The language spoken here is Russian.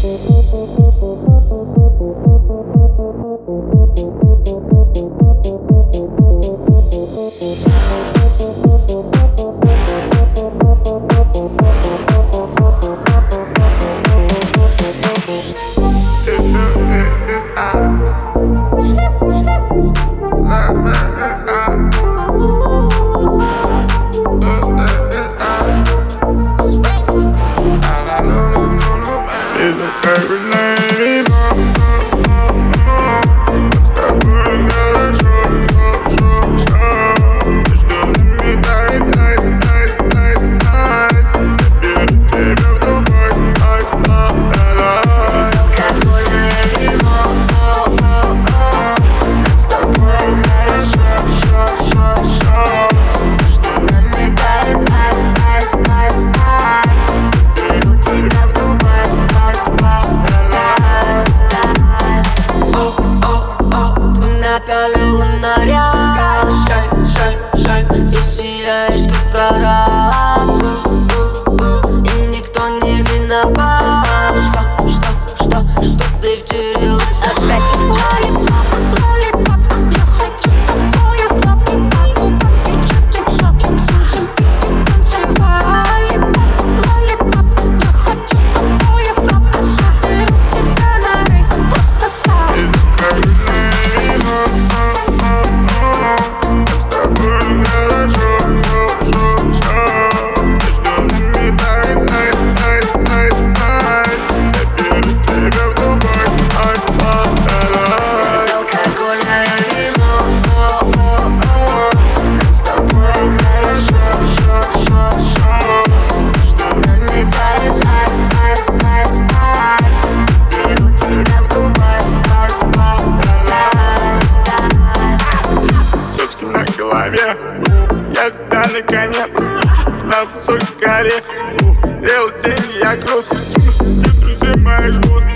Напялила наряд, шайн, и сияешь как гора. И никто не виноват, что ты втюрилась опять. Я хочу с тобою в клуб, а губам течет лицо. Сидим, пить, танцевали. Лолипоп, я хочу с тобою в клуб, заберу тебя на рейв просто так. Я всегда на коне, на высокой горе. Делал деньги, я крут, все друзья мои жгут.